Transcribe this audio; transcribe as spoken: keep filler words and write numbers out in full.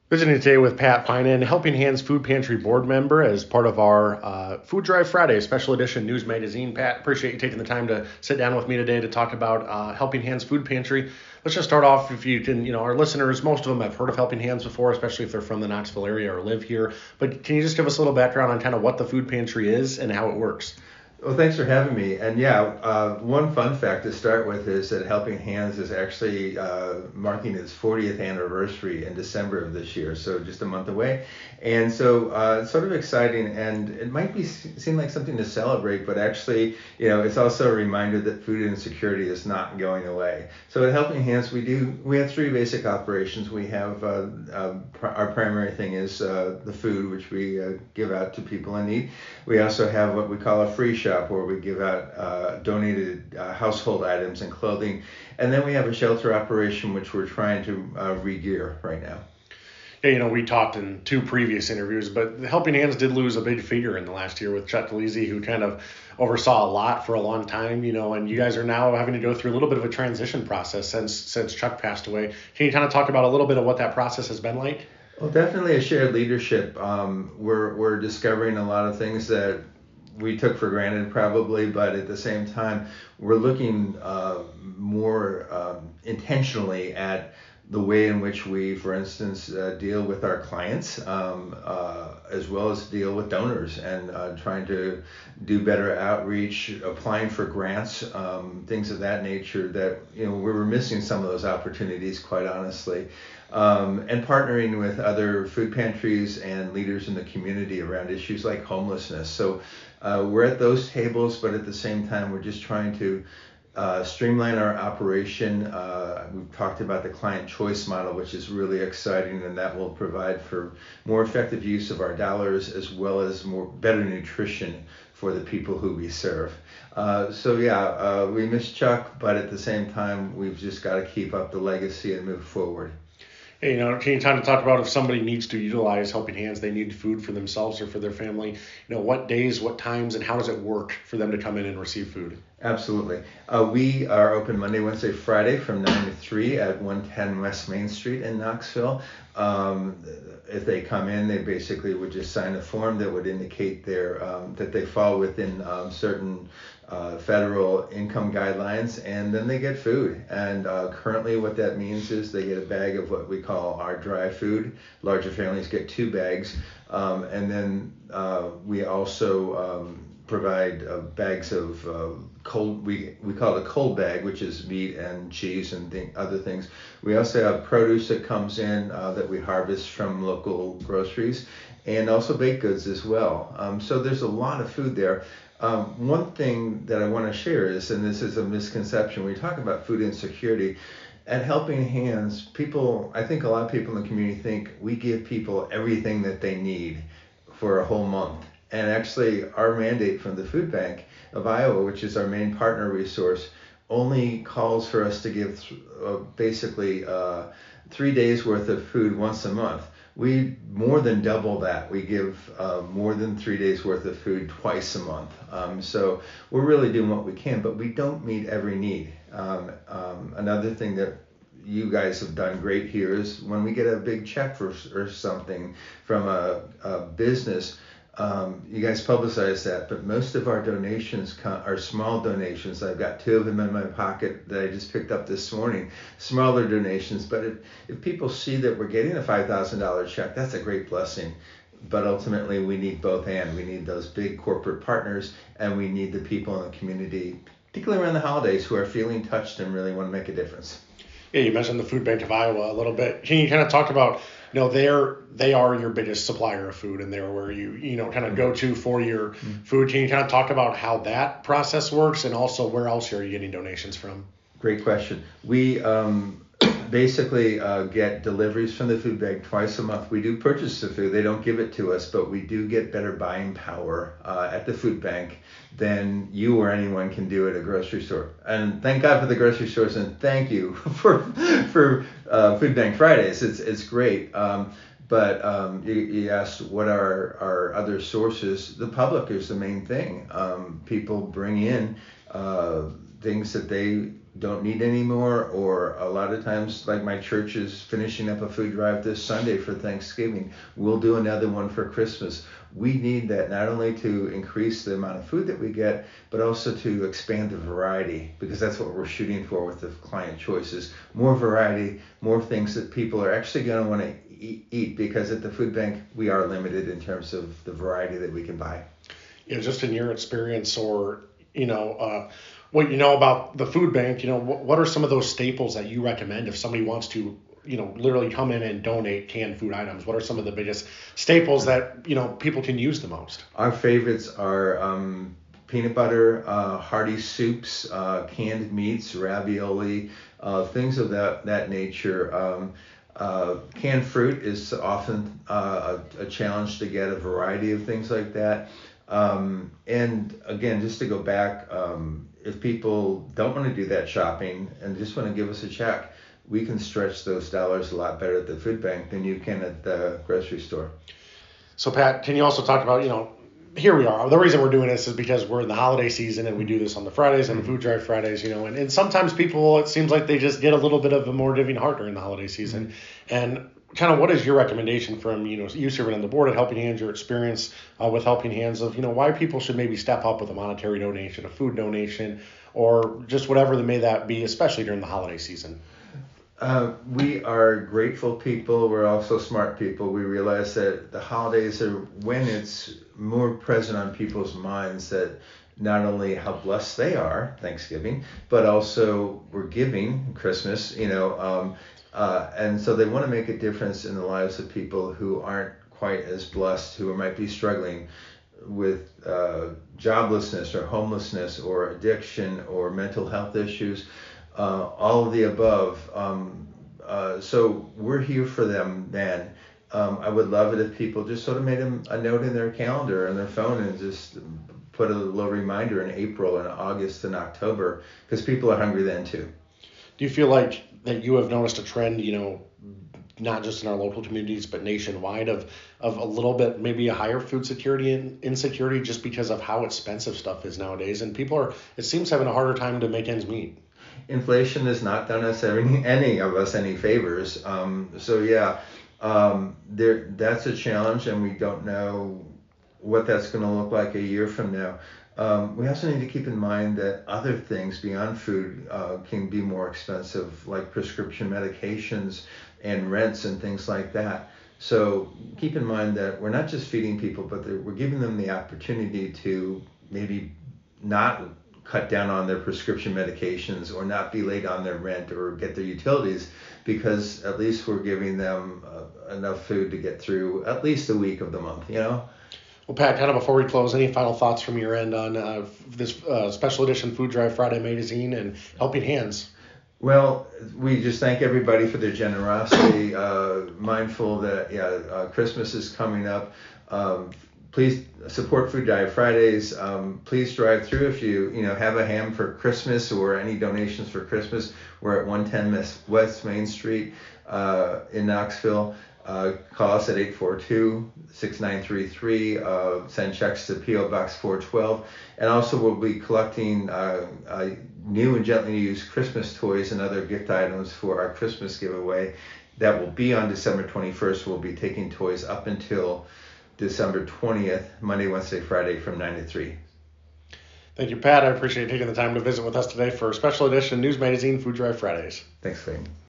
Visiting today with Pat Finan, Helping Hands Food Pantry board member as part of our uh, Food Drive Friday special edition news magazine. Pat, appreciate you taking the time to sit down with me today to talk about uh, Helping Hands Food Pantry. Let's just start off, if you can, you know, our listeners, most of them have heard of Helping Hands before, especially if they're from the Knoxville area or live here. But can you just give us a little background on kind of what the food pantry is and how it works? Well, thanks for having me. And yeah, uh, one fun fact to start with is that Helping Hands is actually uh, marking its fortieth anniversary in December of this year, so just a month away. And so uh, it's sort of exciting, and it might be seem like something to celebrate, but actually, you know, it's also a reminder that food insecurity is not going away. So at Helping Hands, we do we have three basic operations. We have uh, uh, pr- our primary thing is uh, the food, which we uh, give out to people in need. We also have what we call a free shop, where we give out uh, donated uh, household items and clothing. And then we have a shelter operation, which we're trying to uh, re-gear right now. Yeah, you know, we talked in two previous interviews, but Helping Hands did lose a big figure in the last year with Chuck Leasy, who kind of oversaw a lot for a long time, you know, and you guys are now having to go through a little bit of a transition process since since Chuck passed away. Can you kind of talk about a little bit of what that process has been like? Well, definitely a shared leadership. Um, we're we're discovering a lot of things that we took for granted probably, but at the same time, we're looking uh, more um, intentionally at the way in which we, for instance, uh, deal with our clients, um, uh, as well as deal with donors, and uh, trying to do better outreach, applying for grants, um, things of that nature that, you know, we were missing some of those opportunities, quite honestly. Um, and partnering with other food pantries and leaders in the community around issues like homelessness. So uh, we're at those tables, but at the same time, we're just trying to uh, streamline our operation. Uh, we've talked about the client choice model, which is really exciting, and that will provide for more effective use of our dollars, as well as more better nutrition for the people who we serve. Uh, so yeah, uh, we miss Chuck, but at the same time, we've just got to keep up the legacy and move forward. Hey, you know, can you kind of talk about if somebody needs to utilize Helping Hands, they need food for themselves or for their family, you know, what days, what times, and how does it work for them to come in and receive food? Absolutely. Uh, we are open Monday, Wednesday, Friday from nine to three at one ten West Main Street in Knoxville. Um, if they come in, they basically would just sign a form that would indicate their um, that they fall within um, certain uh, federal income guidelines, and then they get food. And uh, currently what that means is they get a bag of what we call our dry food. Larger families get two bags. Um, and then uh, we also um, provide uh, bags of uh, cold, we, we call it a cold bag, which is meat and cheese and th- other things. We also have produce that comes in uh, that we harvest from local groceries, and also baked goods as well. Um, so there's a lot of food there. Um, one thing that I want to share is, and this is a misconception, when we talk about food insecurity, at Helping Hands, people, I think a lot of people in the community think we give people everything that they need for a whole month. And actually, our mandate from the Food Bank of Iowa, which is our main partner resource, only calls for us to give uh, basically uh, three days worth of food once a month. We more than double that. We give uh, more than three days worth of food twice a month. Um, so we're really doing what we can, but we don't meet every need. Um, um, another thing that you guys have done great here is when we get a big check for or something from a, a business, um, you guys publicize that, but most of our donations come, are small donations. I've got two of them in my pocket that I just picked up this morning, smaller donations. But if, if people see that we're getting a five thousand dollars check, that's a great blessing. But ultimately, we need both and. We need those big corporate partners, and we need the people in the community, particularly around the holidays, who are feeling touched and really want to make a difference. Yeah, you mentioned the Food Bank of Iowa a little bit. Can you kind of talk about, you know, they're they are your biggest supplier of food, and they're where you you know kind of go to for your mm-hmm. food. Can you kind of talk about how that process works, and also where else are you getting donations from? Great question. We um, basically uh, get deliveries from the food bank twice a month. We do purchase the food. They don't give it to us, but we do get better buying power uh, at the food bank than you or anyone can do at a grocery store. And thank God for the grocery stores, and thank you for for uh, Food Bank Fridays. It's it's great. Um, but um, you, you asked what are our other sources. The public is the main thing. Um, people bring in uh, things that they don't need any more, or a lot of times, like my church is finishing up a food drive this Sunday for Thanksgiving. We'll do another one for Christmas. We need that not only to increase the amount of food that we get, but also to expand the variety, because that's what we're shooting for with the client choices. More variety, more things that people are actually going to want to eat, because at the food bank we are limited in terms of the variety that we can buy. You know, just in your experience, or you know, uh, what you know about the food bank, you know, what, what are some of those staples that you recommend if somebody wants to, you know, literally come in and donate canned food items? What are some of the biggest staples that, you know, people can use the most? Our favorites are um, peanut butter, uh, hearty soups, uh, canned meats, ravioli, uh, things of that that nature. Um, uh, canned fruit is often uh, a, a challenge to get a variety of things like that. Um, and again, just to go back, um, if people don't want to do that shopping and just want to give us a check, we can stretch those dollars a lot better at the food bank than you can at the grocery store. So Pat, can you also talk about, you know, here we are. The reason we're doing this is because we're in the holiday season and we do this on the Fridays and the food drive Fridays, you know, and, and sometimes people, it seems like they just get a little bit of a more giving heart during the holiday season. Mm-hmm. And kind of what is your recommendation from, you know, you serving on the board at Helping Hands, your experience uh, with Helping Hands of, you know, why people should maybe step up with a monetary donation, a food donation, or just whatever the may that be, especially during the holiday season? Uh, we are grateful people. We're also smart people. We realize that the holidays are when it's more present on people's minds that not only how blessed they are, Thanksgiving, but also we're giving Christmas, you know, um, uh, and so they want to make a difference in the lives of people who aren't quite as blessed, who might be struggling with uh, joblessness or homelessness or addiction or mental health issues. Uh, all of the above. Um, uh, so we're here for them then. Um, I would love it if people just sort of made a, a note in their calendar and their phone and just put a little reminder in April and August and October, because people are hungry then too. Do you feel like that you have noticed a trend, you know, not just in our local communities, but nationwide of, of a little bit, maybe a higher food security and insecurity just because of how expensive stuff is nowadays? And people are, it seems, having a harder time to make ends meet. Inflation has not done us any, any of us any favors. Um, so yeah, um, there that's a challenge, and we don't know what that's going to look like a year from now. Um, we also need to keep in mind that other things beyond food uh, can be more expensive, like prescription medications and rents and things like that. So keep in mind that we're not just feeding people, but we're giving them the opportunity to maybe not cut down on their prescription medications or not be late on their rent or get their utilities, because at least we're giving them uh, enough food to get through at least a week of the month, you know? Well, Pat, kind of before we close, any final thoughts from your end on uh, this uh, special edition Food Drive Friday magazine and Helping Hands? Well, we just thank everybody for their generosity, uh, mindful that yeah, uh, Christmas is coming up. Um, Please support Food Drive Fridays. Um, please drive through if you you know have a ham for Christmas or any donations for Christmas. We're at one ten West Main Street uh, in Knoxville. Uh, call us at eight four two, six nine three three. Uh, send checks to P O Box four twelve. And also we'll be collecting uh, uh, new and gently used Christmas toys and other gift items for our Christmas giveaway. That will be on December twenty-first. We'll be taking toys up until December twentieth, Monday, Wednesday, Friday from nine to three. Thank you, Pat. I appreciate you taking the time to visit with us today for a special edition News Magazine Food Drive Fridays. Thanks, Clayton.